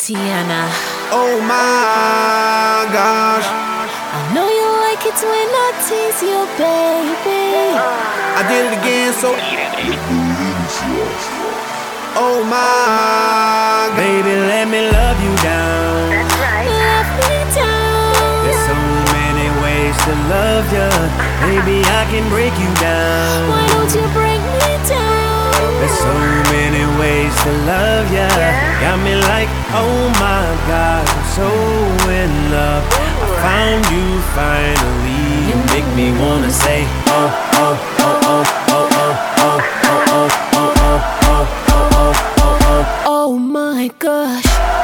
Tiana. Oh my gosh, I know you like it when I tease you, baby. I did it again, so oh my, baby, let me love you down. That's right. Love me down. There's so many ways to love ya. Baby, I can break you down. Why don't you break me down? There's so many ways to love ya. Got me like, oh my God, I'm so in love. I found you finally. You make me wanna say, oh, oh, oh, oh, oh, oh, oh, oh, oh, oh, oh, oh, oh, oh. Oh my gosh.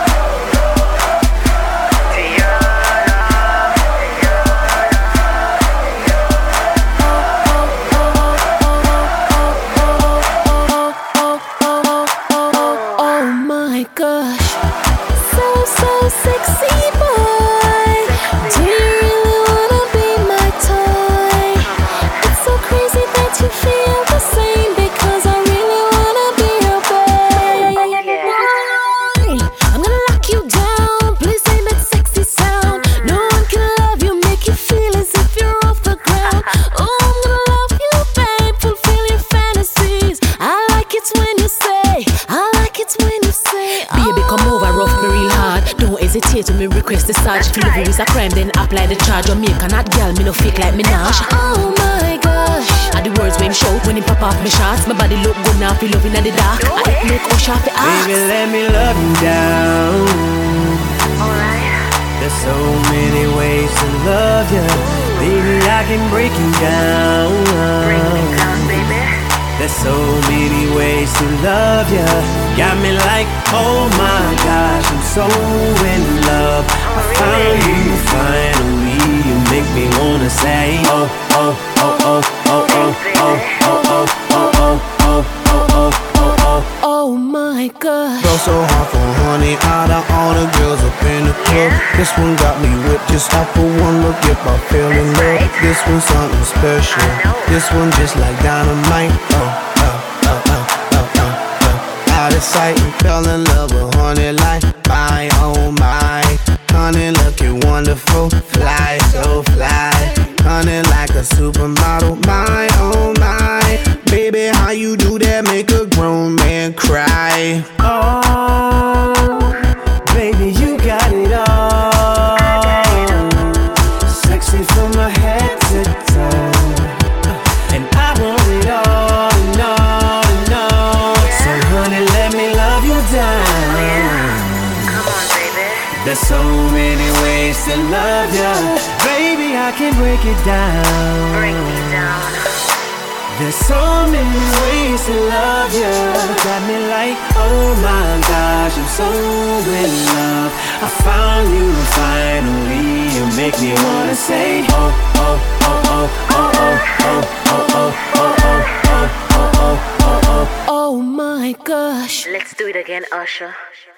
Oh my gosh. So sexy boy. Do you really wanna be my toy? It's so crazy that you feel the same, because I really wanna be your boy. I'm gonna lock you down. Please say that sexy sound. No one can love you, make you feel as if you're off the ground. Oh, I'm gonna love you, babe, fulfill your fantasies. I like it when you say, I like it when you say, baby, come over, rough me real hard. Don't hesitate when me request the search. Feel if it's a crime, then apply the charge. Jamaica not girl, me no fake like Minaj. Oh my gosh. Are the words when him shout, when him pop off me shots. My body look good now, feel loving in the dark. I make Usher off the ass. Baby, let me love you down. Alright. There's so many ways to love ya. Baby, I can break you down. Bring me down, baby. There's so many ways to love ya. Got me like, oh my gosh, I'm so in love. I found you finally. You make me wanna say, oh, oh, oh, oh, oh, oh, oh, oh, oh, oh, oh, oh, oh, oh, oh. Oh my gosh. Go so hard for honey, out of all the girls up in the club. This one got me whipped just off for one look. If I fell in love, this one's something special. This one just like dynamite. Out of sight and fell in love with honey like my, oh my. Honey looking wonderful, fly so fly. Honey like a supermodel, my, oh my. Baby, how you do that make a grown man cry? Oh, baby, you got it all. Sexy from my head to toe. And I want it all and all and all. So honey, let me love you down. Come on, baby. There's so many ways to love ya. Baby, I can break it down. Bring me down. There's so many ways to love ya. Got me like, oh my gosh, I'm so in love. I found you finally. You make me wanna say, oh, oh, oh, oh, oh, oh, oh, oh, oh, oh, oh, oh, oh, oh, oh. Oh my gosh. Let's do it again, Usher.